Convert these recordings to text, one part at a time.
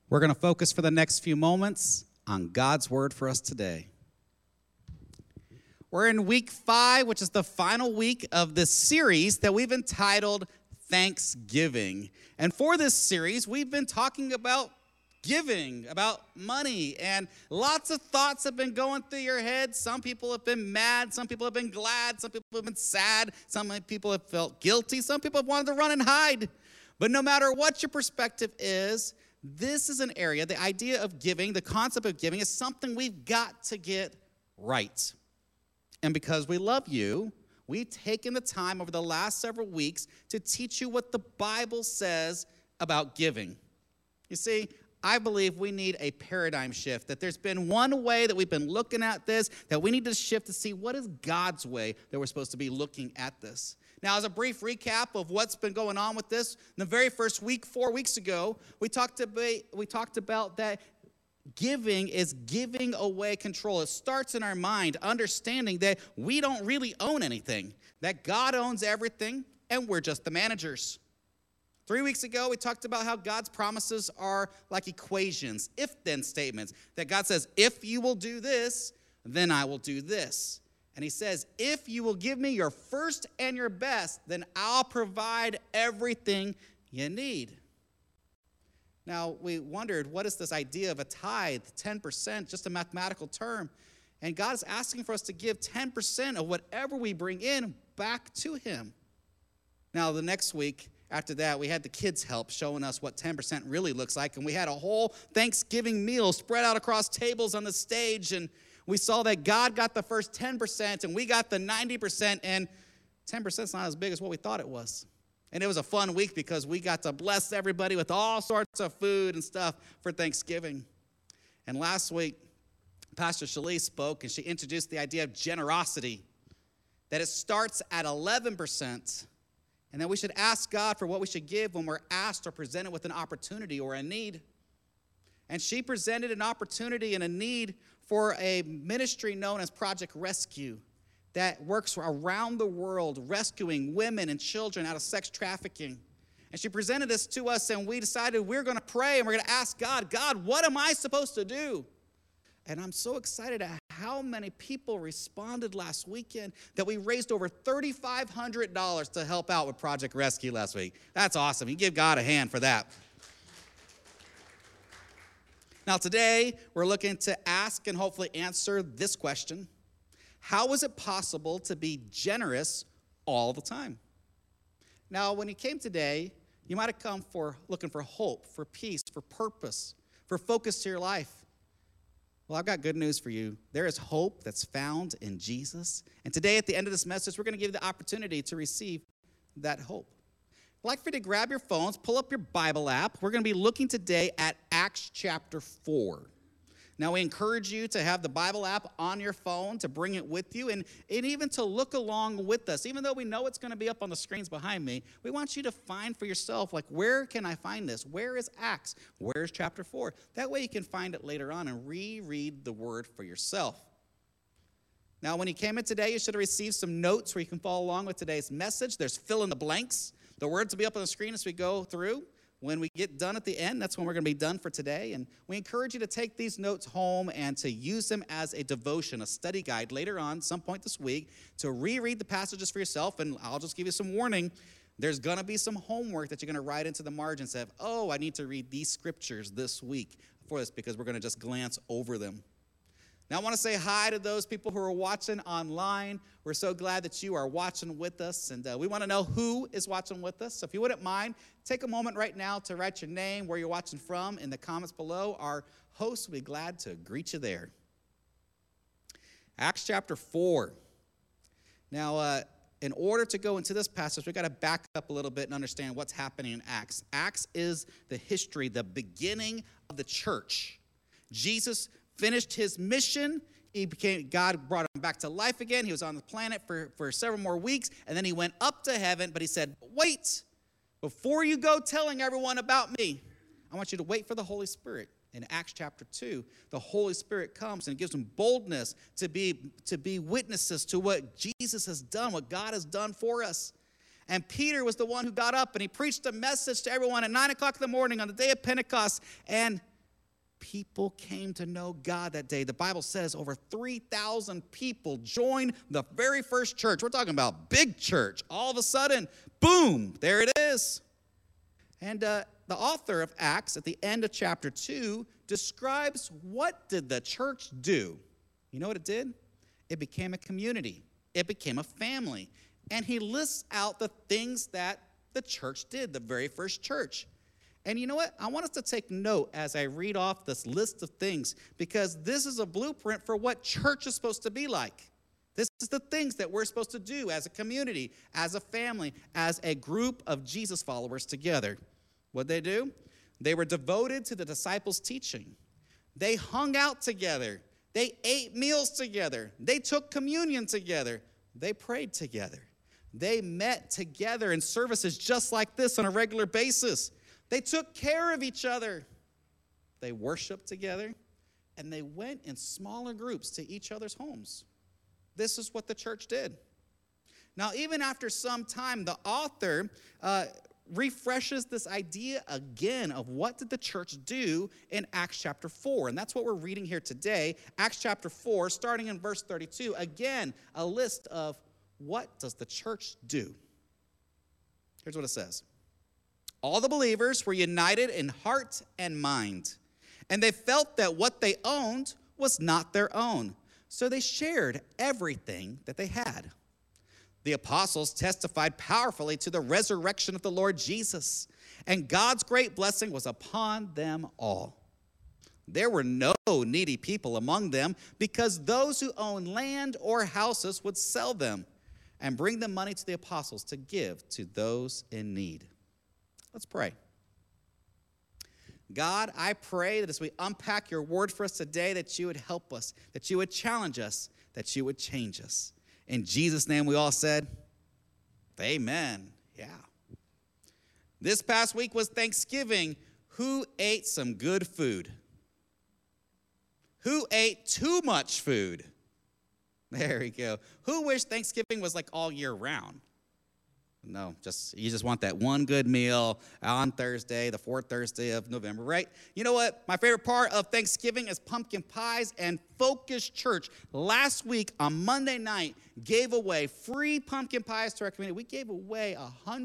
We're going to focus for the next few moments on God's word for us today. We're in week 5, which is the final week of this series that we've entitled Thanksgiving. And for this series, we've been talking about giving, about money, and lots of thoughts have been going through your head. Some people have been mad, some people have been glad, some people have been sad, some people have felt guilty, some people have wanted to run and hide. But no matter what your perspective is, this is an area, the idea of giving, the concept of giving is something we've got to get right. And because we love you, we've taken the time over the last several weeks to teach you what the Bible says about giving. You see, I believe we need a paradigm shift, that there's been one way that we've been looking at this, that we need to shift to see what is God's way that we're supposed to be looking at this. Now, as a brief recap of what's been going on with this, in the very first week, 4 weeks ago, we talked about that giving is giving away control. It starts in our mind, understanding that we don't really own anything, that God owns everything, and we're just the managers. 3 weeks ago, we talked about how God's promises are like equations, if-then statements, that God says, if you will do this, then I will do this. And he says, if you will give me your first and your best, then I'll provide everything you need. Now, we wondered, what is this idea of a tithe, 10%, just a mathematical term? And God is asking for us to give 10% of whatever we bring in back to him. Now, the next week after that, we had the kids' help showing us what 10% really looks like. And we had a whole Thanksgiving meal spread out across tables on the stage. And we saw that God got the first 10% and we got the 90%. And 10% is not as big as what we thought it was. And it was a fun week because we got to bless everybody with all sorts of food and stuff for Thanksgiving. And last week, Pastor Shalise spoke and she introduced the idea of generosity, that it starts at 11%, and that we should ask God for what we should give when we're asked or presented with an opportunity or a need. And she presented an opportunity and a need for a ministry known as Project Rescue, that works around the world rescuing women and children out of sex trafficking. And she presented this to us, and we decided we're going to pray and we're going to ask God, what am I supposed to do? And I'm so excited at how many people responded last weekend that we raised over $3,500 to help out with Project Rescue last week. That's awesome. You give God a hand for that. Now today, we're looking to ask and hopefully answer this question. How is it possible to be generous all the time? Now, when you came today, you might have come looking for hope, for peace, for purpose, for focus to your life. Well, I've got good news for you. There is hope that's found in Jesus. And today, at the end of this message, we're going to give you the opportunity to receive that hope. I'd like for you to grab your phones, pull up your Bible app. We're going to be looking today at Acts chapter 4. Now, we encourage you to have the Bible app on your phone, to bring it with you, and even to look along with us. Even though we know it's going to be up on the screens behind me, we want you to find for yourself, like, where can I find this? Where is Acts? Where's chapter 4? That way you can find it later on and reread the word for yourself. Now, when you came in today, you should have received some notes where you can follow along with today's message. There's fill in the blanks. The words will be up on the screen as we go through. When we get done at the end, that's when we're going to be done for today. And we encourage you to take these notes home and to use them as a devotion, a study guide later on, some point this week, to reread the passages for yourself. And I'll just give you some warning. There's going to be some homework that you're going to write into the margins of, I need to read these scriptures this week for this, because we're going to just glance over them. Now, I want to say hi to those people who are watching online. We're so glad that you are watching with us, and we want to know who is watching with us. So if you wouldn't mind, take a moment right now to write your name, where you're watching from, in the comments below. Our host will be glad to greet you there. Acts chapter 4. Now, in order to go into this passage, we've got to back up a little bit and understand what's happening in Acts. Acts is the history, the beginning of the church. Jesus finished his mission. God brought him back to life again. He was on the planet for several more weeks, and then he went up to heaven, but he said, wait, before you go telling everyone about me, I want you to wait for the Holy Spirit. In Acts chapter 2, the Holy Spirit comes and gives them boldness to be witnesses to what Jesus has done, what God has done for us. And Peter was the one who got up and he preached a message to everyone at 9 o'clock in the morning on the day of Pentecost. And People came to know God that day. The Bible says over 3,000 people joined the very first church. We're talking about big church. All of a sudden, boom, there it is. And the author of Acts at the end of chapter 2 describes what did the church do. You know what it did? It became a community. It became a family. And he lists out the things that the church did, the very first church. And you know what? I want us to take note as I read off this list of things, because this is a blueprint for what church is supposed to be like. This is the things that we're supposed to do as a community, as a family, as a group of Jesus followers together. What'd they do? They were devoted to the disciples' teaching. They hung out together. They ate meals together. They took communion together. They prayed together. They met together in services just like this on a regular basis. They took care of each other. They worshiped together, and they went in smaller groups to each other's homes. This is what the church did. Now, even after some time, the author refreshes this idea again of what did the church do in Acts chapter 4. And that's what we're reading here today. Acts chapter 4, starting in verse 32. Again, a list of what does the church do. Here's what it says. All the believers were united in heart and mind, and they felt that what they owned was not their own, so they shared everything that they had. The apostles testified powerfully to the resurrection of the Lord Jesus, and God's great blessing was upon them all. There were no needy people among them, because those who owned land or houses would sell them and bring the money to the apostles to give to those in need. Let's pray. God, I pray that as we unpack your word for us today, that you would help us, that you would challenge us, that you would change us. In Jesus' name, we all said, amen. Yeah. This past week was Thanksgiving. Who ate some good food? Who ate too much food? There we go. Who wished Thanksgiving was like all year round? No, you just want that one good meal on Thursday, the fourth Thursday of November, right? You know what? My favorite part of Thanksgiving is pumpkin pies, and Focus Church last week on Monday night gave away free pumpkin pies to our community. We gave away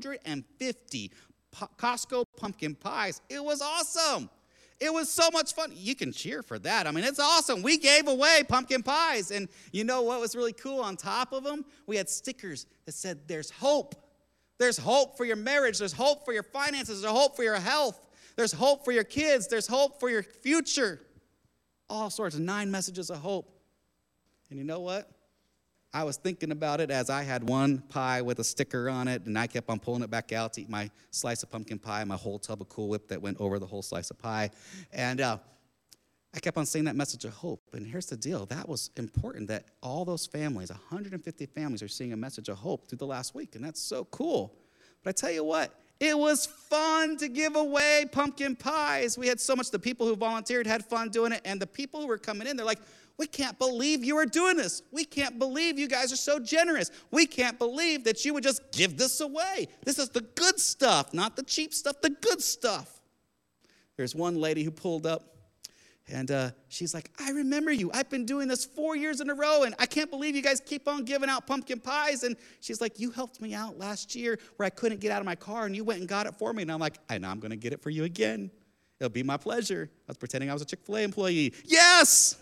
150 Costco pumpkin pies. It was awesome. It was so much fun. You can cheer for that. I mean, it's awesome. We gave away pumpkin pies, and you know what was really cool? On top of them, we had stickers that said, "There's hope." There's hope for your marriage. There's hope for your finances. There's hope for your health. There's hope for your kids. There's hope for your future. All sorts of 9 messages of hope. And you know what? I was thinking about it as I had one pie with a sticker on it, and I kept on pulling it back out to eat my slice of pumpkin pie, my whole tub of Cool Whip that went over the whole slice of pie. And I kept on saying that message of hope. And here's the deal. That was important that all those families, 150 families, are seeing a message of hope through the last week. And that's so cool. But I tell you what, it was fun to give away pumpkin pies. We had so much. The people who volunteered had fun doing it. And the people who were coming in, they're like, "We can't believe you are doing this. We can't believe you guys are so generous. We can't believe that you would just give this away. This is the good stuff, not the cheap stuff, the good stuff." There's one lady who pulled up. And she's like, "I remember you. I've been doing this 4 years in a row, and I can't believe you guys keep on giving out pumpkin pies." And she's like, "You helped me out last year where I couldn't get out of my car, and you went and got it for me." And I'm like, "I know I'm going to get it for you again. It'll be my pleasure." I was pretending I was a Chick-fil-A employee. Yes!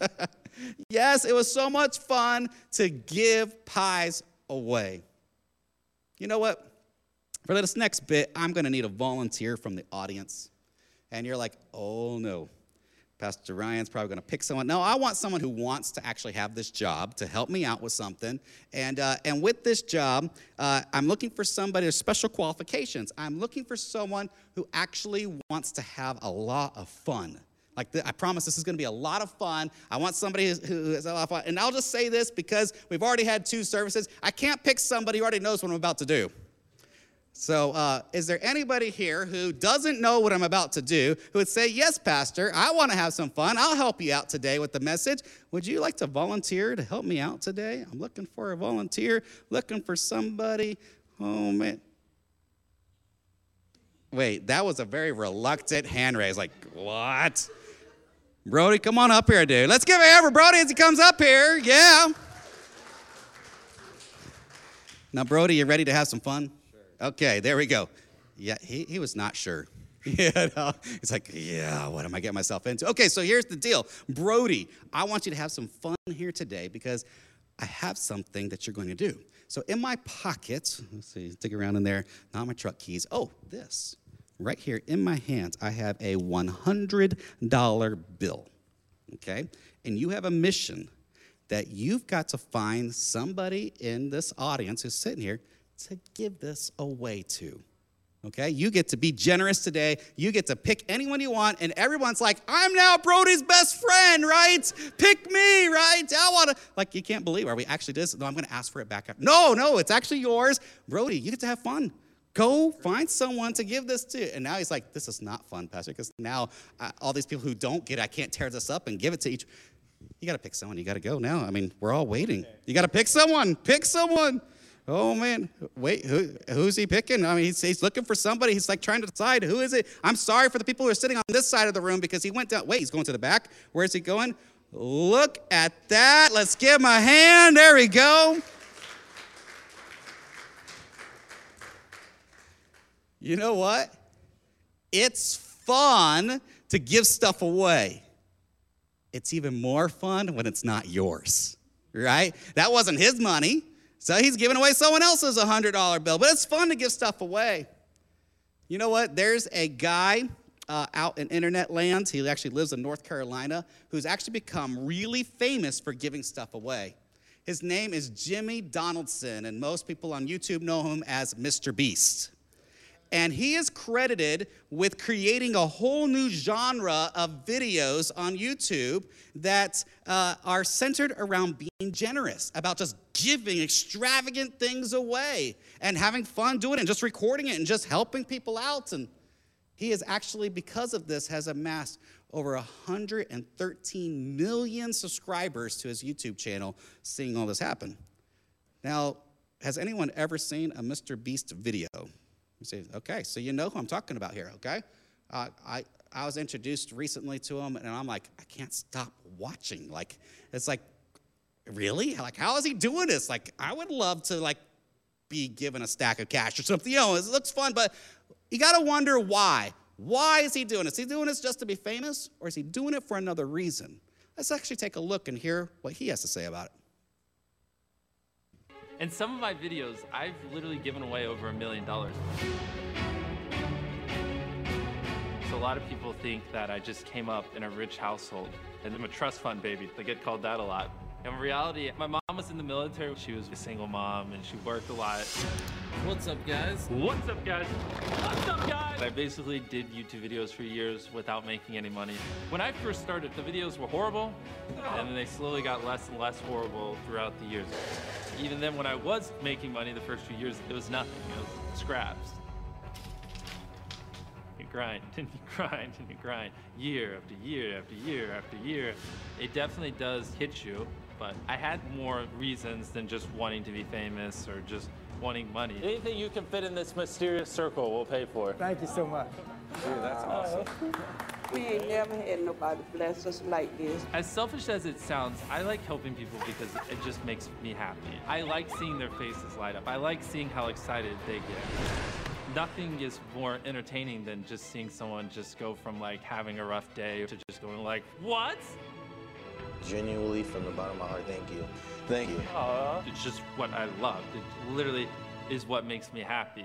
Yes, it was so much fun to give pies away. You know what? For this next bit, I'm going to need a volunteer from the audience. And you're like, "Oh, no. Pastor Ryan's probably going to pick someone." No, I want someone who wants to actually have this job to help me out with something. And with this job, I'm looking for somebody with special qualifications. I'm looking for someone who actually wants to have a lot of fun. I promise this is going to be a lot of fun. I want somebody who has a lot of fun. And I'll just say this because we've already had 2 services. I can't pick somebody who already knows what I'm about to do. So is there anybody here who doesn't know what I'm about to do, who would say, "Yes, Pastor, I want to have some fun. I'll help you out today with the message. Would you like to volunteer to help me out today? I'm looking for a volunteer, looking for somebody." Oh, man. Wait, that was a very reluctant hand raise. Like, what? Brody, come on up here, dude. Let's give it ever, Brody, as he comes up here. Yeah. Now, Brody, you ready to have some fun? Sure. Okay, there we go. Yeah, he was not sure. Yeah, no. He's like, yeah, what am I getting myself into? Okay, so here's the deal. Brody, I want you to have some fun here today because I have something that you're going to do. So in my pocket, let's see, dig around in there, not my truck keys. Oh, this. Right here in my hands, I have a $100 bill, okay? And you have a mission that you've got to find somebody in this audience who's sitting here to give this away to. Okay, you get to be generous today. You get to pick anyone you want, and everyone's like, I'm now Brody's best friend, right? Pick me, right? I want to, like, you can't believe, are we actually doing this? No, I'm going to ask for it back. No, it's actually yours. Brody, you get to have fun. Go find someone to give this to. And now he's like, this is not fun, Pastor, because now all these people who don't get it, I can't tear this up and give it to each. You got to pick someone. You got to go now. I mean, we're all waiting. You got to pick someone. Pick someone. Oh, man. Wait, who's he picking? I mean, he's looking for somebody. He's like trying to decide who is it. I'm sorry for the people who are sitting on this side of the room because he went down. Wait, he's going to the back. Where is he going? Look at that. Let's give him a hand. There we go. You know what? It's fun to give stuff away. It's even more fun when it's not yours, right? That wasn't his money. So he's giving away someone else's $100 bill, but it's fun to give stuff away. You know what? There's a guy out in internet land. He actually lives in North Carolina, who's actually become really famous for giving stuff away. His name is Jimmy Donaldson, and most people on YouTube know him as Mr. Beast. And he is credited with creating a whole new genre of videos on YouTube that are centered around being generous, about just giving extravagant things away and having fun doing it and just recording it and just helping people out. And he is actually, because of this, has amassed over 113 million subscribers to his YouTube channel seeing all this happen. Now, has anyone ever seen a Mr. Beast video? You say, okay, so you know who I'm talking about here, okay? I was introduced recently to him, and I'm like, I can't stop watching. Like, it's like, really? Like, how is he doing this? Like, I would love to, like, be given a stack of cash or something. You know, it looks fun, but you got to wonder why. Why is he doing this? Is he doing this just to be famous, or is he doing it for another reason? Let's actually take a look and hear what he has to say about it. In some of my videos, I've literally given away over $1 million. So a lot of people think that I just came up in a rich household, and I'm a trust fund baby. They get called that a lot. In reality, my mom was in the military. She was a single mom, and she worked a lot. What's up, guys? What's up, guys? What's up, guys? I basically did YouTube videos for years without making any money. When I first started, the videos were horrible, and then they slowly got less and less horrible throughout the years. Even then, when I was making money the first few years, it was nothing. It was scraps. You grind, and you grind, and you grind, year after year after year after year. It definitely does hit you, but I had more reasons than just wanting to be famous or just wanting money. Anything you can fit in this mysterious circle, we'll pay for. Thank you so much. Dude, that's awesome. We ain't never had nobody bless us like this. As selfish as it sounds, I like helping people because it just makes me happy. I like seeing their faces light up. I like seeing how excited they get. Nothing is more entertaining than just seeing someone just go from like having a rough day to just going like, what? Genuinely, from the bottom of my heart, thank you. Thank you. It's just what I love. It literally is what makes me happy.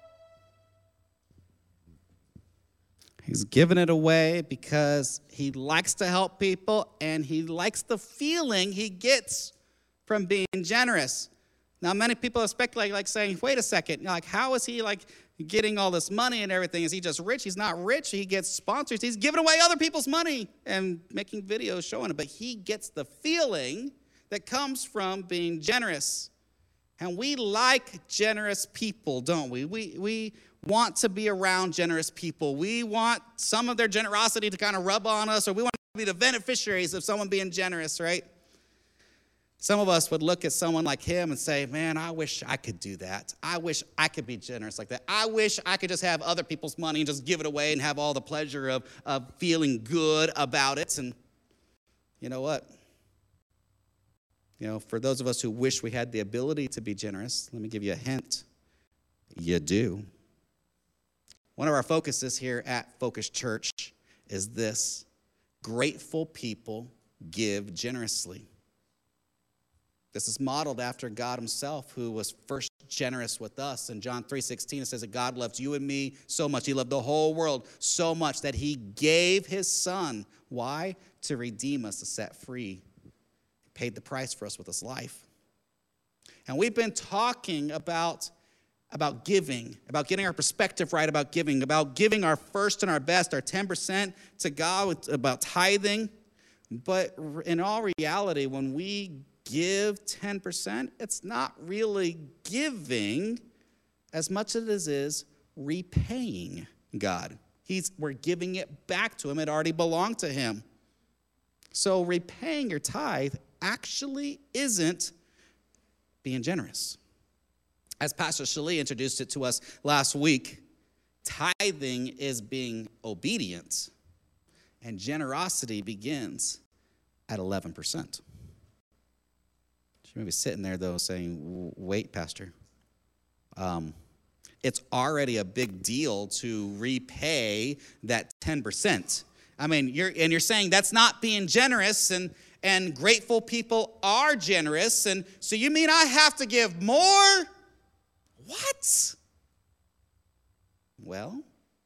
He's giving it away because he likes to help people and he likes the feeling he gets from being generous. Now, many people have speculated, like saying, wait a second, like how is he like getting all this money and everything? Is he just rich? He's not rich. He gets sponsors. He's giving away other people's money and making videos showing it. But he gets the feeling that comes from being generous. And we like generous people, don't we? We want to be around generous people. We want some of their generosity to kind of rub on us, or we want to be the beneficiaries of someone being generous, right? Some of us would look at someone like him and say, man, I wish I could do that. I wish I could be generous like that. I wish I could just have other people's money and just give it away and have all the pleasure of feeling good about it. And you know what? For those of us who wish we had the ability to be generous, let me give you a hint. You do. One of our focuses here at Focus Church is this: grateful people give generously. This is modeled after God himself, who was first generous with us. In John 3:16, it says that God loves you and me so much. He loved the whole world so much that he gave his son. Why? To redeem us, to set free. He paid the price for us with his life. And we've been talking about giving, about getting our perspective right about giving our first and our best, our 10% to God, about tithing. But in all reality, when we give 10%, it's not really giving as much as it is repaying God. We're giving it back to him. It already belonged to him. So repaying your tithe actually isn't being generous. As Pastor Shalee introduced it to us last week, tithing is being obedient, and generosity begins at 11%. You may be sitting there, though, saying, wait, Pastor. It's already a big deal to repay that 10%. I mean, you're saying that's not being generous, and grateful people are generous, and so you mean I have to give more? What? Well,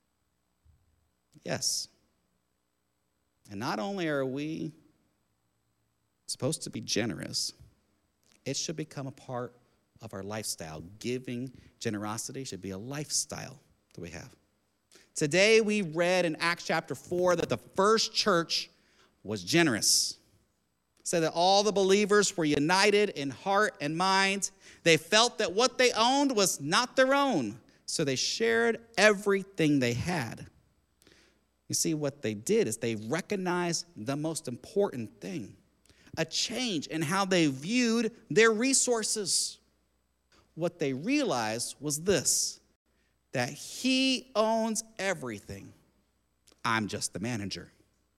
yes. And not only are we supposed to be generous, it should become a part of our lifestyle. Giving, generosity should be a lifestyle that we have. Today we read in Acts chapter 4 that the first church was generous. It said that all the believers were united in heart and mind. They felt that what they owned was not their own, so they shared everything they had. You see, what they did is they recognized the most important thing: a change in how they viewed their resources. What they realized was this: that he owns everything. I'm just the manager.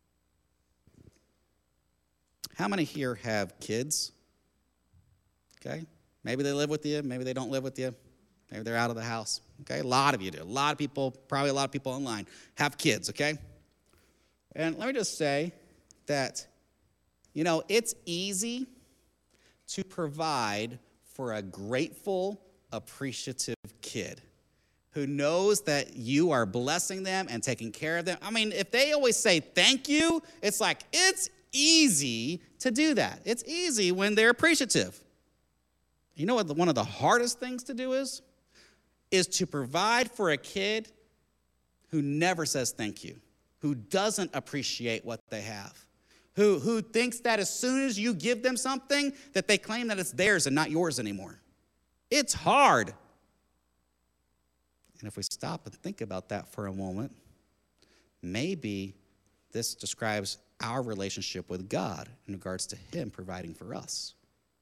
How many here have kids? Okay. Maybe they live with you. Maybe they don't live with you. Maybe they're out of the house. Okay. A lot of you do. A lot of people, probably a lot of people online, have kids. Okay. And let me just say that, it's easy to provide for a grateful, appreciative kid who knows that you are blessing them and taking care of them. I mean, if they always say thank you, it's like it's easy to do that. It's easy when they're appreciative. You know what one of the hardest things to do is to provide for a kid who never says thank you, who doesn't appreciate what they have, who thinks that as soon as you give them something, that they claim that it's theirs and not yours anymore. It's hard. And if we stop and think about that for a moment, maybe this describes our relationship with God in regards to him providing for us.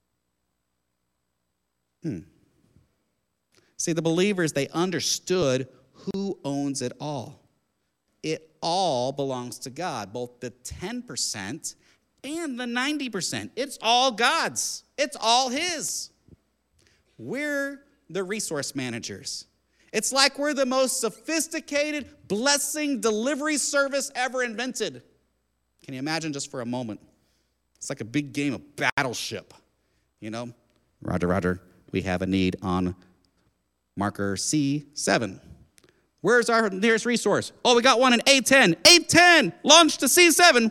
See, the believers, they understood who owns it all. It all belongs to God, both the 10% and the 90%. It's all God's. It's all his. We're the resource managers. It's like we're the most sophisticated blessing delivery service ever invented. Can you imagine just for a moment? It's like a big game of Battleship. Roger, roger. We have a need on marker C7. Where's our nearest resource? Oh, we got one in A10. A10, launch to C7.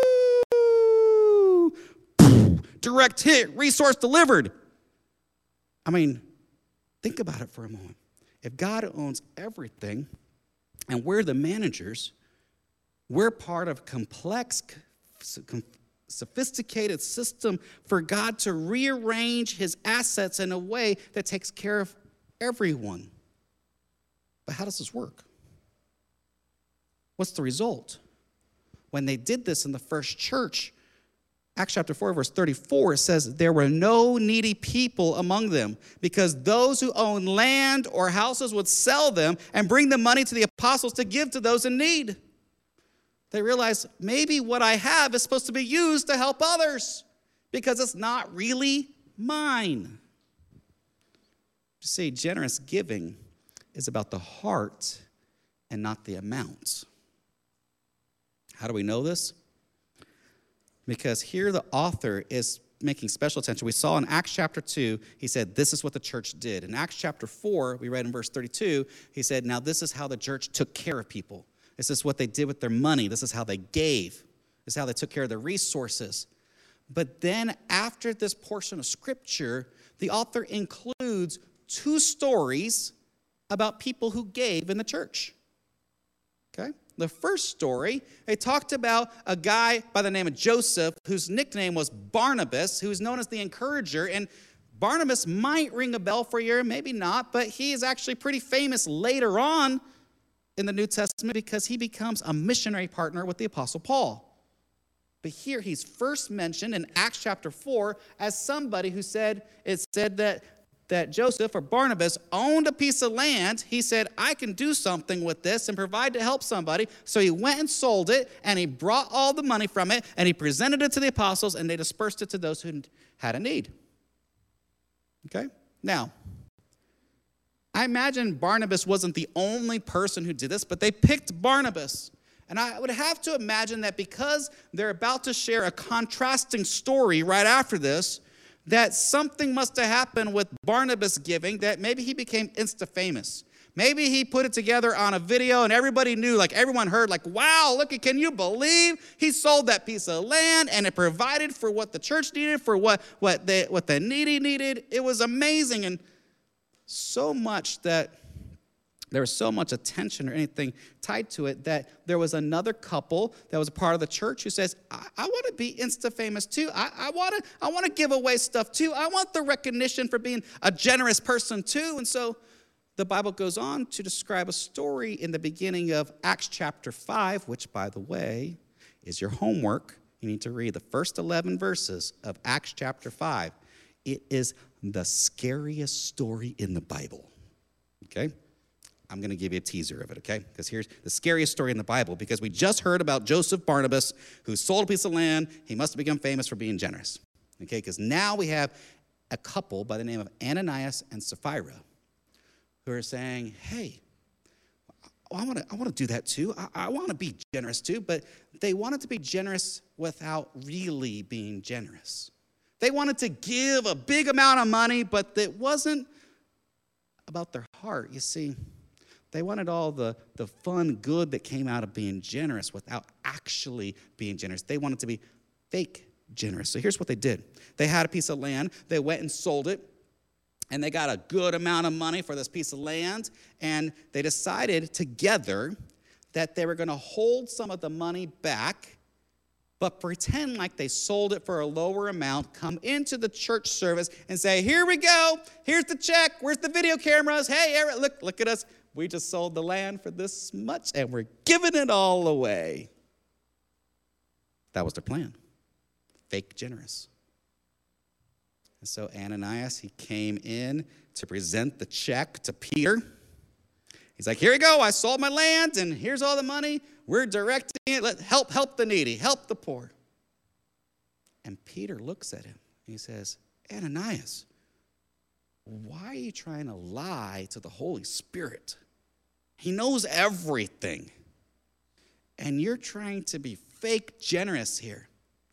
Woo! Direct hit, resource delivered. I mean, think about it for a moment. If God owns everything and we're the managers, we're part of complex, sophisticated system for God to rearrange his assets in a way that takes care of everyone. But how does this work? What's the result? When they did this in the first church, Acts chapter 4, verse 34, it says, there were no needy people among them, because those who owned land or houses would sell them and bring the money to the apostles to give to those in need. They realize maybe what I have is supposed to be used to help others because it's not really mine. You see, generous giving is about the heart and not the amount. How do we know this? Because here the author is making special attention. We saw in Acts chapter 2, he said, this is what the church did. In Acts chapter 4, we read in verse 32, he said, now this is how the church took care of people. This is what they did with their money. This is how they gave. This is how they took care of their resources. But then after this portion of Scripture, the author includes 2 stories about people who gave in the church. Okay? The first story, they talked about a guy by the name of Joseph, whose nickname was Barnabas, who is known as the encourager. And Barnabas might ring a bell for you, maybe not, but he is actually pretty famous later on in the New Testament because he becomes a missionary partner with the Apostle Paul. But here he's first mentioned in Acts chapter 4 as somebody who said that Joseph or Barnabas owned a piece of land. He said, I can do something with this and provide to help somebody. So he went and sold it, and he brought all the money from it, and he presented it to the apostles, and they dispersed it to those who had a need. Okay? Now, I imagine Barnabas wasn't the only person who did this, but they picked Barnabas. And I would have to imagine that because they're about to share a contrasting story right after this, that something must have happened with Barnabas giving, that maybe he became insta-famous. Maybe he put it together on a video and everybody knew, like everyone heard, like, wow, look, can you believe he sold that piece of land and it provided for what the church needed, for what the needy needed. It was amazing. And so much that there was so much attention or anything tied to it that there was another couple that was a part of the church who says, I want to be insta-famous too. I want to give away stuff too. I want the recognition for being a generous person too. And so the Bible goes on to describe a story in the beginning of Acts chapter 5, which, by the way, is your homework. You need to read the first 11 verses of Acts chapter 5. It is the scariest story in the Bible. Okay? I'm going to give you a teaser of it, okay? Because here's the scariest story in the Bible, because we just heard about Joseph Barnabas, who sold a piece of land. He must have become famous for being generous, okay? Because now we have a couple by the name of Ananias and Sapphira who are saying, hey, I want to do that too. I want to be generous too, but they wanted to be generous without really being generous. They wanted to give a big amount of money, but it wasn't about their heart. You see, they wanted all the fun good that came out of being generous without actually being generous. They wanted to be fake generous. So here's what they did. They had a piece of land. They went and sold it, and they got a good amount of money for this piece of land, and they decided together that they were going to hold some of the money back, but pretend like they sold it for a lower amount, come into the church service and say, here we go. Here's the check. Where's the video cameras? Hey, Eric, look at us. We just sold the land for this much, and we're giving it all away. That was their plan. Fake generous. And so Ananias, he came in to present the check to Peter. He's like, here you go. I sold my land, and here's all the money. We're directing it. Let help the needy. Help the poor. And Peter looks at him. And he says, Ananias, why are you trying to lie to the Holy Spirit? He knows everything. And you're trying to be fake generous here.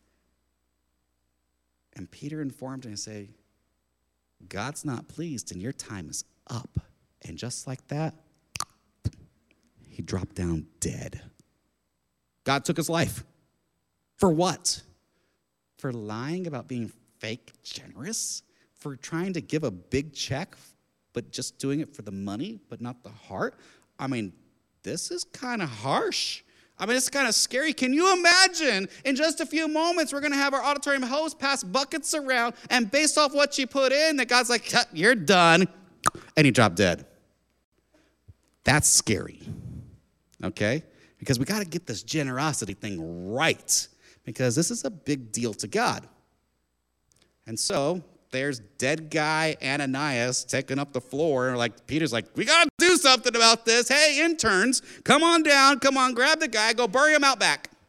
And Peter informed him and said, God's not pleased and your time is up. And just like that, he dropped down dead. God took his life. For what? For lying about being fake generous? For trying to give a big check, but just doing it for the money, but not the heart? I mean, this is kind of harsh. I mean, it's kind of scary. Can you imagine in just a few moments, we're going to have our auditorium host pass buckets around, and based off what you put in, that God's like, you're done, and he dropped dead. That's scary, okay? Because we got to get this generosity thing right, because this is a big deal to God. And so there's dead guy Ananias taking up the floor. Like Peter's like, we got to do something about this. Hey, interns, come on down. Come on, grab the guy. Go bury him out back.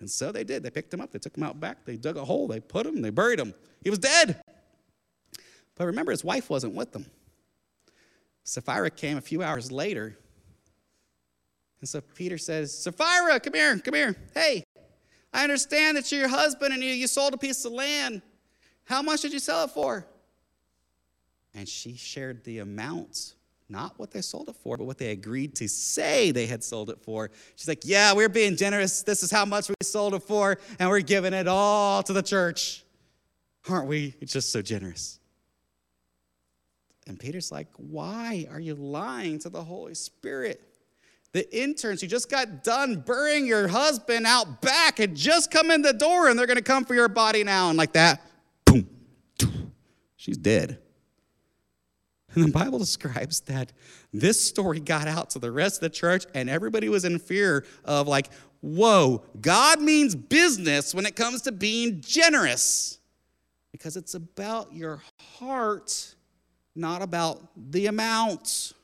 And so they did. They picked him up. They took him out back. They dug a hole. They put him. They buried him. He was dead. But remember, his wife wasn't with them. Sapphira came a few hours later. And so Peter says, Sapphira, come here. Hey, I understand that you're your husband and you sold a piece of land. How much did you sell it for? And she shared the amount, not what they sold it for, but what they agreed to say they had sold it for. She's like, yeah, we're being generous. This is how much we sold it for, and we're giving it all to the church. Aren't we just so generous? And Peter's like, why are you lying to the Holy Spirit? The interns who just got done burying your husband out back had just come in the door, and they're going to come for your body now. And like that, boom, she's dead. And the Bible describes that this story got out to the rest of the church, and everybody was in fear of like, whoa, God means business when it comes to being generous. Because it's about your heart, not about the amount.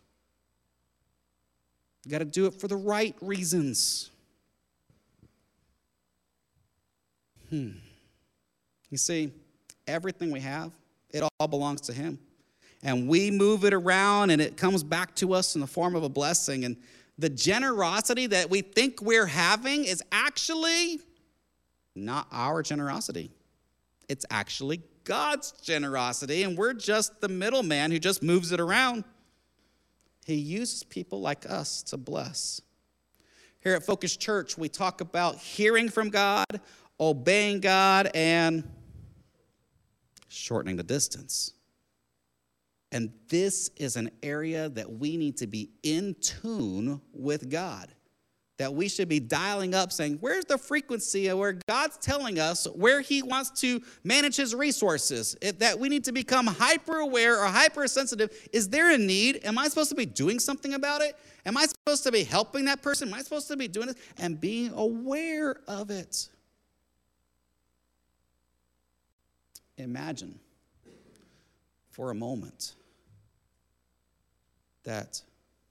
You got to do it for the right reasons. You see, everything we have, it all belongs to him. And we move it around, and it comes back to us in the form of a blessing. And the generosity that we think we're having is actually not our generosity. It's actually God's generosity, and we're just the middleman who just moves it around. He uses people like us to bless. Here at Focus Church, we talk about hearing from God, obeying God, and shortening the distance. And this is an area that we need to be in tune with God. That we should be dialing up saying, where's the frequency of where God's telling us where he wants to manage his resources? That we need to become hyper aware or hypersensitive. Is there a need? Am I supposed to be doing something about it? Am I supposed to be helping that person? Am I supposed to be doing this? And being aware of it. Imagine for a moment that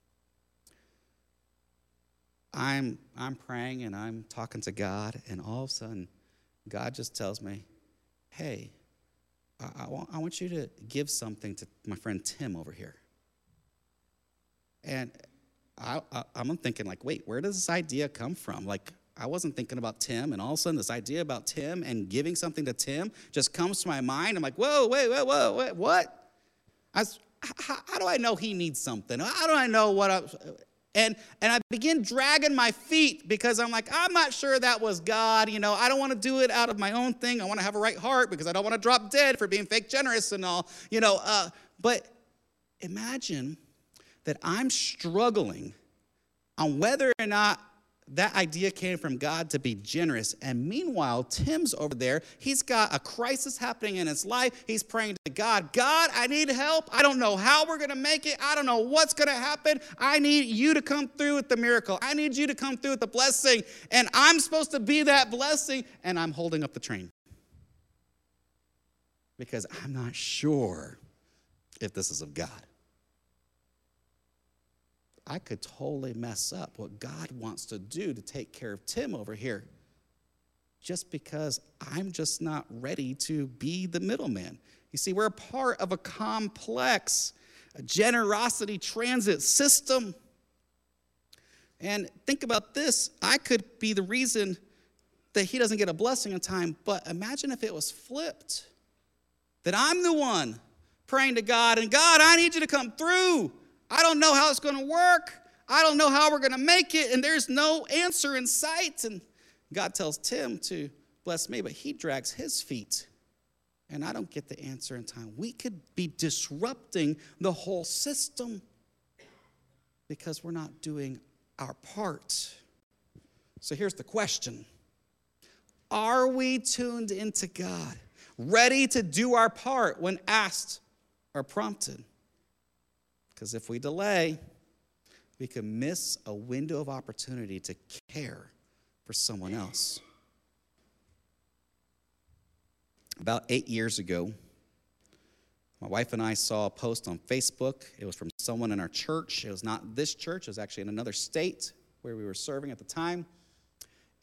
I'm praying and I'm talking to God, and all of a sudden God just tells me, hey, I want you to give something to my friend Tim over here. And I'm thinking like, wait, where does this idea come from? Like, I wasn't thinking about Tim, and all of a sudden this idea about Tim and giving something to Tim just comes to my mind. I'm like, whoa, wait, what? How do I know he needs something? How do I know what And I begin dragging my feet because I'm like, I'm not sure that was God. You know, I don't want to do it out of my own thing. I want to have a right heart because I don't want to drop dead for being fake generous and all. You know, but imagine that I'm struggling on whether or not that idea came from God to be generous. And meanwhile, Tim's over there. He's got a crisis happening in his life. He's praying to God. God, I need help. I don't know how we're going to make it. I don't know what's going to happen. I need you to come through with the miracle. I need you to come through with the blessing. And I'm supposed to be that blessing. And I'm holding up the train because I'm not sure if this is of God. I could totally mess up what God wants to do to take care of Tim over here just because I'm just not ready to be the middleman. You see, we're a part of a complex generosity transit system. And think about this. I could be the reason that he doesn't get a blessing in time, but imagine if it was flipped. That I'm the one praying to God, and God, I need you to come through. I don't know how it's going to work. I don't know how we're going to make it, and there's no answer in sight. And God tells Tim to bless me, but he drags his feet, and I don't get the answer in time. We could be disrupting the whole system because we're not doing our part. So here's the question. Are we tuned into God, ready to do our part when asked or prompted? Because if we delay, we can miss a window of opportunity to care for someone else. About 8 years ago, my wife and I saw a post on Facebook. It was from someone in our church. It was not this church. It was actually in another state where we were serving at the time.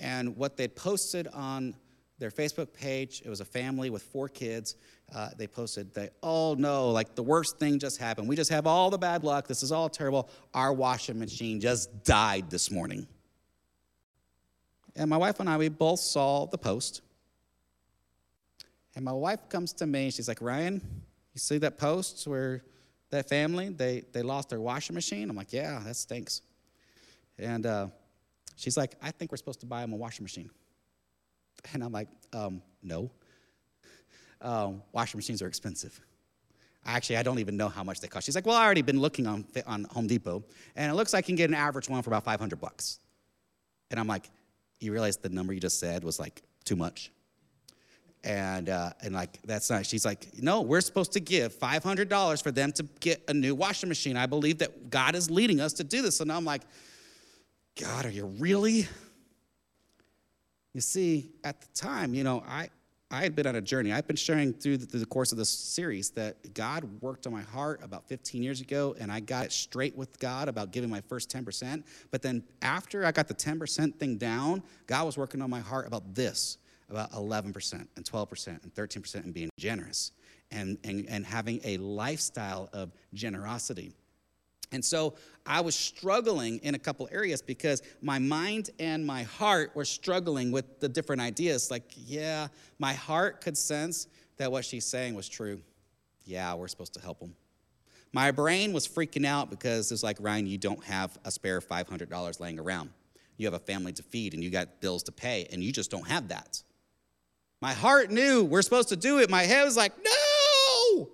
And what they posted on their Facebook page, it was a family with 4 kids. They posted that, oh no, like the worst thing just happened. We just have all the bad luck. This is all terrible. Our washing machine just died this morning. And my wife and I, we both saw the post. And my wife comes to me, she's like, Ryan, you see that post where that family, they lost their washing machine? I'm like, yeah, that stinks. And she's like, I think we're supposed to buy them a washing machine. And I'm like, no. Washing machines are expensive. Actually, I don't even know how much they cost. She's like, well, I already been looking on Home Depot, and it looks like you can get an average one for about $500. And I'm like, you realize the number you just said was like too much? And like, that's not, she's like, no, we're supposed to give $500 for them to get a new washing machine. I believe that God is leading us to do this. So now I'm like, God, are you really? You see, at the time, I had been on a journey. I've been sharing through the course of this series that God worked on my heart about 15 years ago, and I got it straight with God about giving my first 10%. But then after I got the 10% thing down, God was working on my heart about this, about 11% and 12% and 13% and being generous and having a lifestyle of generosity. And so I was struggling in a couple areas because my mind and my heart were struggling with the different ideas. Like, yeah, my heart could sense that what she's saying was true. Yeah, we're supposed to help them. My brain was freaking out because it's like, Ryan, you don't have a spare $500 laying around. You have a family to feed and you got bills to pay and you just don't have that. My heart knew we're supposed to do it. My head was like, no!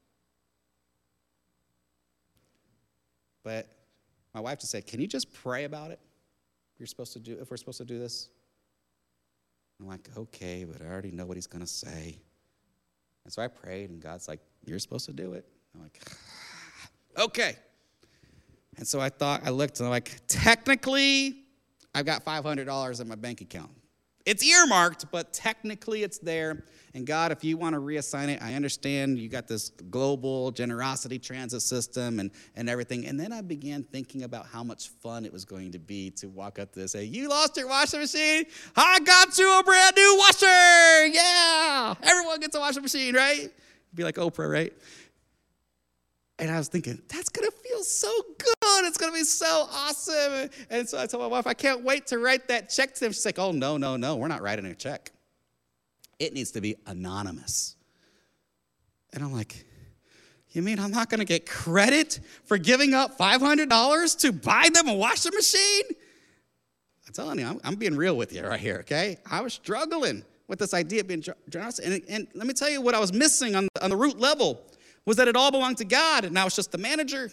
But my wife just said, can you just pray about it? If we're supposed to do this? I'm like, okay, but I already know what he's going to say. And so I prayed, and God's like, you're supposed to do it. I'm like, okay. And so I looked, and I'm like, technically, I've got $500 in my bank account. It's earmarked, but technically it's there. And God, if you want to reassign it, I understand you got this global generosity transit system and everything. And then I began thinking about how much fun it was going to be to walk up to this and say, you lost your washing machine? I got you a brand new washer. Yeah. Everyone gets a washing machine, right? Be like Oprah, right? And I was thinking, that's going to feel so good. It's going to be so awesome. And so I told my wife, I can't wait to write that check to them. She's like, oh, no, we're not writing a check. It needs to be anonymous. And I'm like, you mean I'm not going to get credit for giving up $500 to buy them a washing machine? I'm telling you, I'm being real with you right here, okay? I was struggling with this idea of being generous. And let me tell you what I was missing on the root level was that it all belonged to God, and I was just the manager.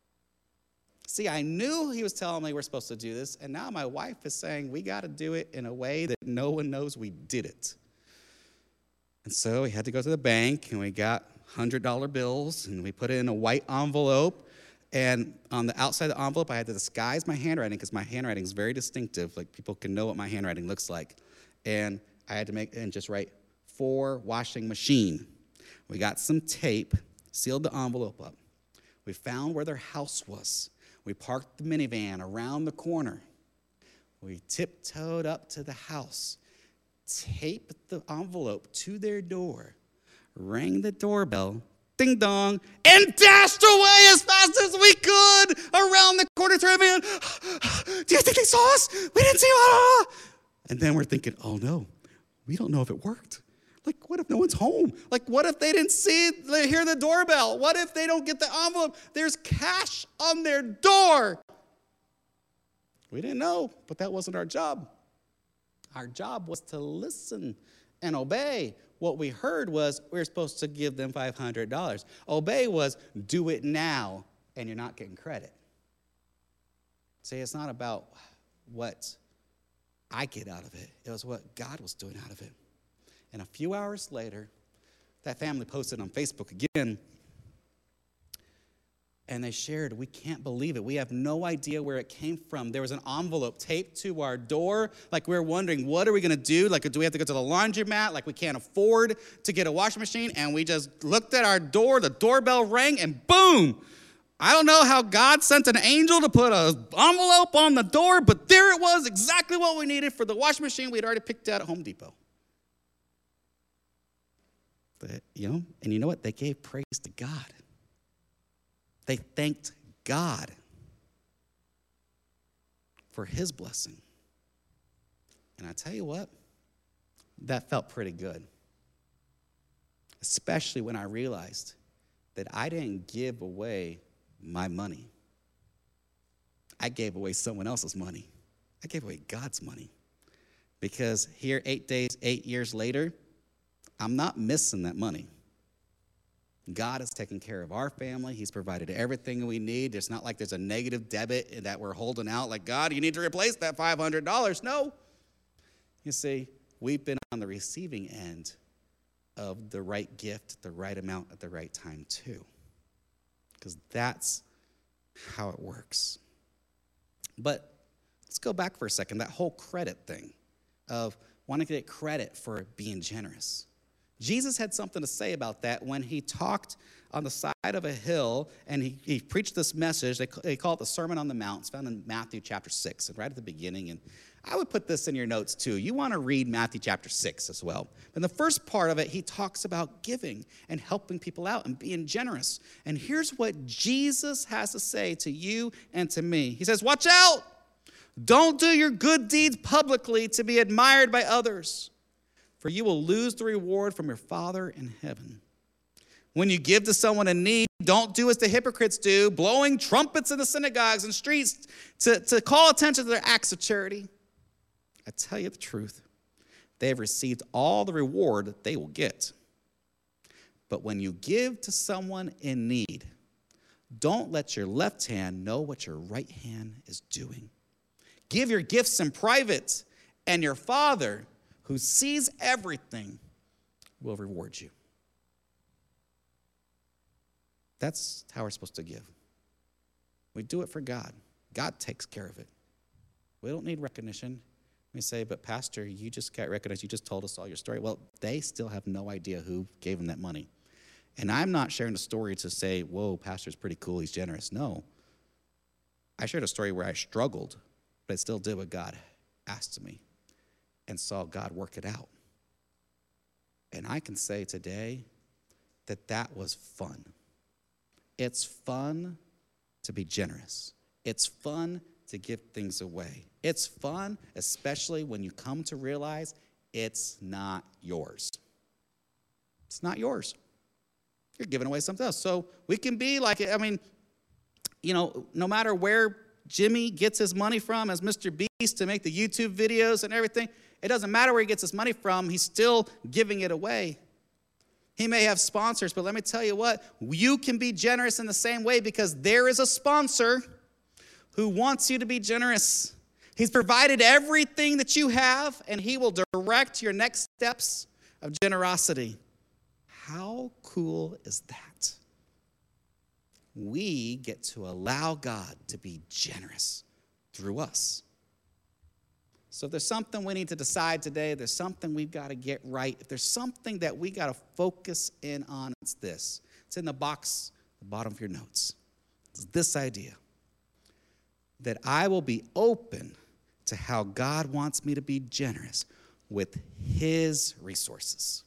See, I knew he was telling me we're supposed to do this, and now my wife is saying we got to do it in a way that no one knows we did it. And so we had to go to the bank, and we got $100 bills, and we put it in a white envelope, and on the outside of the envelope, I had to disguise my handwriting because my handwriting is very distinctive. Like, people can know what my handwriting looks like. And I had to just write, for washing machine. We got some tape, sealed the envelope up. We found where their house was. We parked the minivan around the corner. We tiptoed up to the house, taped the envelope to their door, rang the doorbell, ding dong, and dashed away as fast as we could around the corner to the van. Do you think they saw us? We didn't see them. And then we're thinking, oh no, we don't know if it worked. Like, what if no one's home? Like, what if they didn't hear the doorbell? What if they don't get the envelope? There's cash on their door. We didn't know, but that wasn't our job. Our job was to listen and obey. What we heard was we were supposed to give them $500. Obey was do it now, and you're not getting credit. See, it's not about what I get out of it. It was what God was doing out of it. And a few hours later, that family posted on Facebook again, and they shared, we can't believe it. We have no idea where it came from. There was an envelope taped to our door. Like, we were wondering, what are we going to do? Like, do we have to go to the laundromat? Like, we can't afford to get a washing machine. And we just looked at our door, the doorbell rang, and boom, I don't know how God sent an angel to put an envelope on the door, but there it was, exactly what we needed for the washing machine we had already picked out at Home Depot. And you know what? They gave praise to God. They thanked God for his blessing. And I tell you what, that felt pretty good. Especially when I realized that I didn't give away my money. I gave away someone else's money. I gave away God's money. Because here, 8 years later, I'm not missing that money. God has taken care of our family. He's provided everything we need. It's not like there's a negative debit that we're holding out, like, God, you need to replace that $500. No. You see, we've been on the receiving end of the right gift, the right amount at the right time too. Because that's how it works. But let's go back for a second. That whole credit thing of wanting to get credit for being generous. Jesus had something to say about that when he talked on the side of a hill and he preached this message. They call it the Sermon on the Mount. It's found in Matthew chapter 6, and right at the beginning. And I would put this in your notes too. You want to read Matthew chapter 6 as well. In the first part of it, he talks about giving and helping people out and being generous. And here's what Jesus has to say to you and to me. He says, watch out. Don't do your good deeds publicly to be admired by others, for you will lose the reward from your Father in heaven. When you give to someone in need, don't do as the hypocrites do, blowing trumpets in the synagogues and streets to call attention to their acts of charity. I tell you the truth, they have received all the reward that they will get. But when you give to someone in need, don't let your left hand know what your right hand is doing. Give your gifts in private, and your Father, who sees everything, will reward you. That's how we're supposed to give. We do it for God. God takes care of it. We don't need recognition. We say, but Pastor, you just got recognized. You just told us all your story. Well, they still have no idea who gave them that money. And I'm not sharing the story to say, whoa, Pastor's pretty cool. He's generous. No. I shared a story where I struggled, but I still did what God asked of me and saw God work it out. And I can say today that was fun. It's fun to be generous. It's fun to give things away. It's fun, especially when you come to realize it's not yours. It's not yours. You're giving away something else. So we can be like, no matter where Jimmy gets his money from as Mr. Beast to make the YouTube videos and everything, it doesn't matter where he gets his money from. He's still giving it away. He may have sponsors, but let me tell you what, you can be generous in the same way because there is a sponsor who wants you to be generous. He's provided everything that you have, and he will direct your next steps of generosity. How cool is that? We get to allow God to be generous through us. So if there's something we need to decide today, there's something we've got to get right, if there's something that we got to focus in on, it's this. It's in the box, the bottom of your notes. It's this idea that I will be open to how God wants me to be generous with his resources.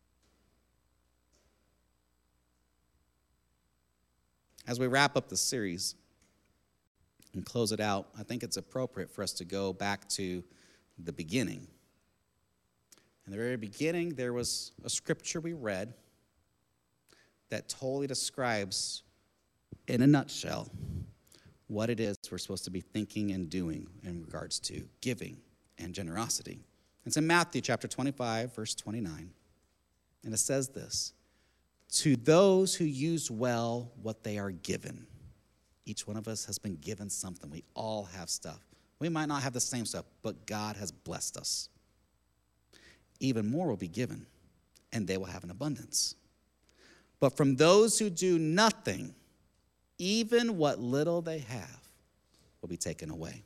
As we wrap up the series and close it out, I think it's appropriate for us to go back to the beginning. In the very beginning, there was a scripture we read that totally describes, in a nutshell, what it is we're supposed to be thinking and doing in regards to giving and generosity. It's in Matthew chapter 25, verse 29. And it says this, to those who use well what they are given. Each one of us has been given something. We all have stuff. We might not have the same stuff, but God has blessed us. Even more will be given, and they will have an abundance. But from those who do nothing, even what little they have will be taken away.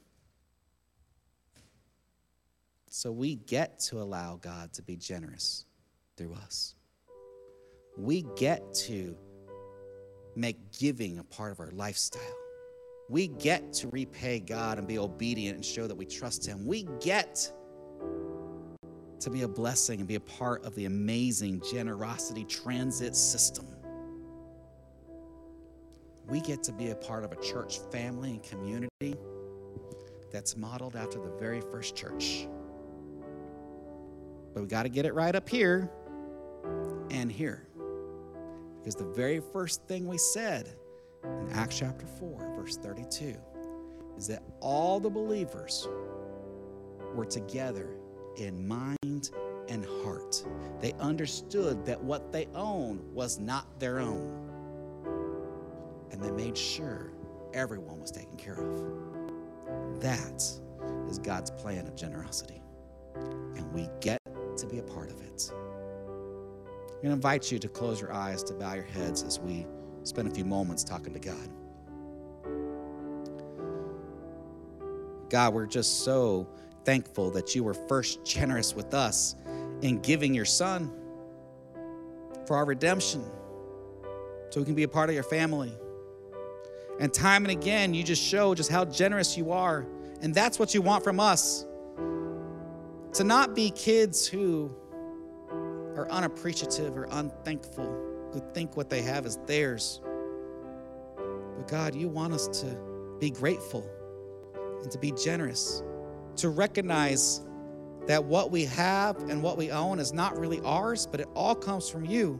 So we get to allow God to be generous through us. We get to make giving a part of our lifestyle. We get to repay God and be obedient and show that we trust him. We get to be a blessing and be a part of the amazing generosity transit system. We get to be a part of a church family and community that's modeled after the very first church. But we got to get it right up here and here. Because the very first thing we said in Acts chapter 4, verse 32, is that all the believers were together in mind and heart. They understood that what they owned was not their own. And they made sure everyone was taken care of. That is God's plan of generosity. And we get to be a part of it. I'm going to invite you to close your eyes, to bow your heads as we spend a few moments talking to God. God, we're just so thankful that you were first generous with us in giving your son for our redemption so we can be a part of your family. And time and again, you just show just how generous you are. And that's what you want from us. To not be kids who are unappreciative or unthankful, who think what they have is theirs. But God, you want us to be grateful and to be generous, to recognize that what we have and what we own is not really ours, but it all comes from you.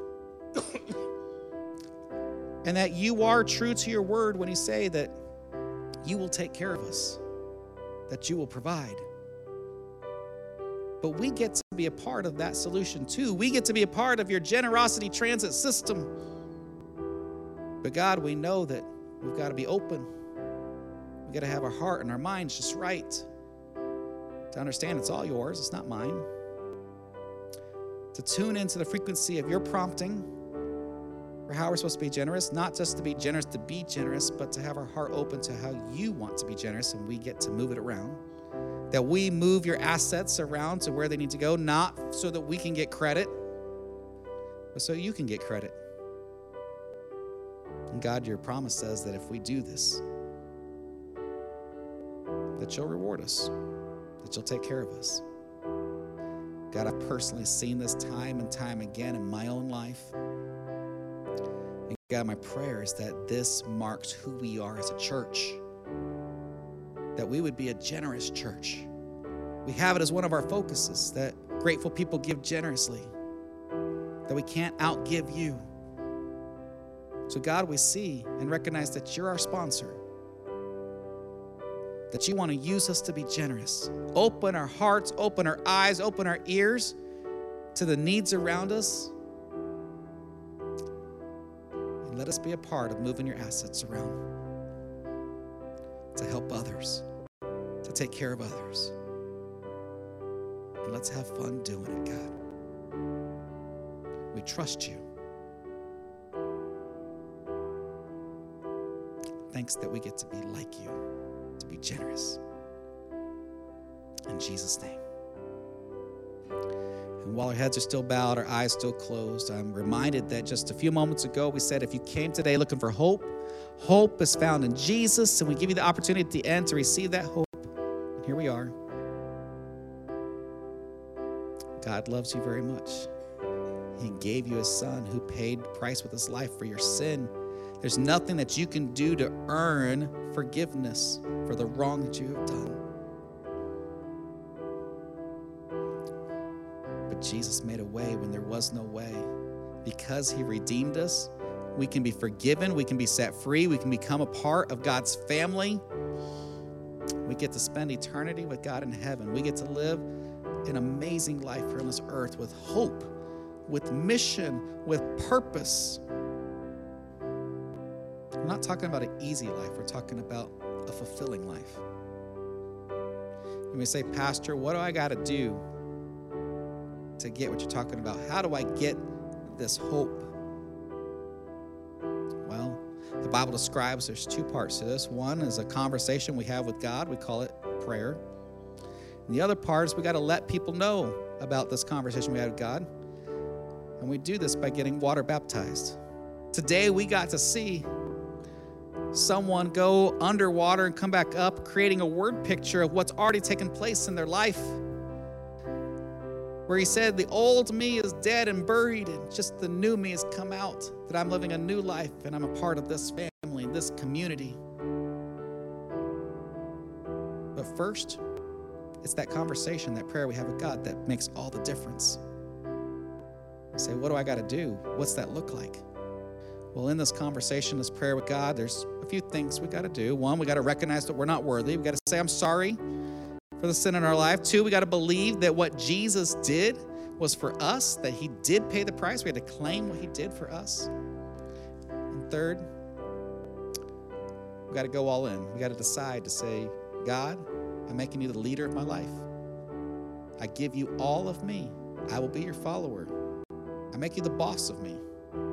And that you are true to your word when you say that you will take care of us, that you will provide. But we get to be a part of that solution too. We get to be a part of your generosity transit system. But God, we know that we've got to be open. We've got to have our heart and our minds just right to understand it's all yours, it's not mine. To tune into the frequency of your prompting for how we're supposed to be generous, not just to be generous, but to have our heart open to how you want to be generous, and we get to move it around. That we move your assets around to where they need to go, not so that we can get credit, but so you can get credit. And God, your promise says that if we do this, that you'll reward us, that you'll take care of us. God, I've personally seen this time and time again in my own life. And God, my prayer is that this marks who we are as a church, that we would be a generous church. We have it as one of our focuses, that grateful people give generously, that we can't outgive you. So God, we see and recognize that you're our sponsor, that you want to use us to be generous. Open our hearts, open our eyes, open our ears to the needs around us. And let us be a part of moving your assets around to help others, to take care of others. And let's have fun doing it, God. We trust you. Thanks that we get to be like you, to be generous. In Jesus' name. And while our heads are still bowed, our eyes still closed, I'm reminded that just a few moments ago we said if you came today looking for hope, hope is found in Jesus, and we give you the opportunity at the end to receive that hope. And here we are. God loves you very much. He gave you his son who paid the price with his life for your sin. There's nothing that you can do to earn forgiveness for the wrong that you have done. But Jesus made a way when there was no way. Because he redeemed us, we can be forgiven, we can be set free, we can become a part of God's family. We get to spend eternity with God in heaven. We get to live an amazing life here on this earth with hope, with mission, with purpose. We're not talking about an easy life. We're talking about a fulfilling life. You may say, Pastor, what do I got to do to get what you're talking about? How do I get this hope? Well, the Bible describes there's two parts to this. One is a conversation we have with God. We call it prayer. And the other part is we got to let people know about this conversation we had with God. And we do this by getting water baptized. Today we got to see someone go underwater and come back up, creating a word picture of what's already taken place in their life. Where he said, the old me is dead and buried, and just the new me has come out, that I'm living a new life and I'm a part of this family, this community. But first, it's that conversation, that prayer we have with God that makes all the difference. You say, what do I got to do? What's that look like? Well, in this conversation, this prayer with God, there's a few things we got to do. One, we got to recognize that we're not worthy. We got to say, I'm sorry for the sin in our life. Two, we got to believe that what Jesus did was for us, that he did pay the price. We had to claim what he did for us. And third, we got to go all in. We got to decide to say, God, I'm making you the leader of my life. I give you all of me. I will be your follower. I make you the boss of me.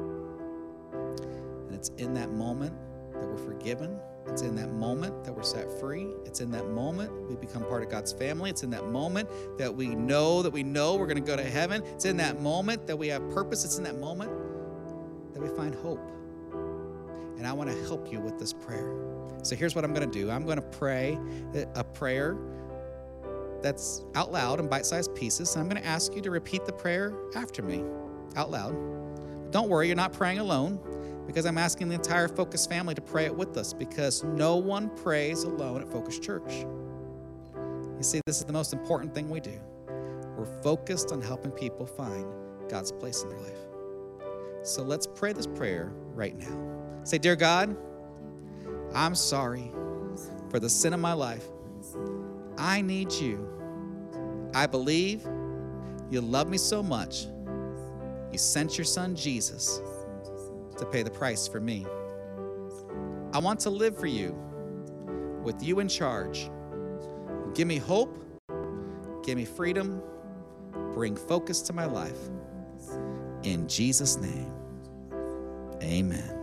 And it's in that moment that we're forgiven. It's in that moment that we're set free. It's in that moment we become part of God's family. It's in that moment that we know we're going to go to heaven. It's in that moment that we have purpose. It's in that moment that we find hope. And I want to help you with this prayer. So here's what I'm going to do. I'm going to pray a prayer that's out loud in bite-sized pieces. And I'm going to ask you to repeat the prayer after me out loud. Don't worry, you're not praying alone, because I'm asking the entire Focus family to pray it with us, because no one prays alone at Focus Church. You see, this is the most important thing we do. We're focused on helping people find God's place in their life. So let's pray this prayer right now. Say, dear God, I'm sorry for the sin of my life. I need you. I believe you love me so much. You sent your son, Jesus, to pay the price for me. I want to live for you, with you in charge. Give me hope. Give me freedom. Bring focus to my life. In Jesus' name, amen.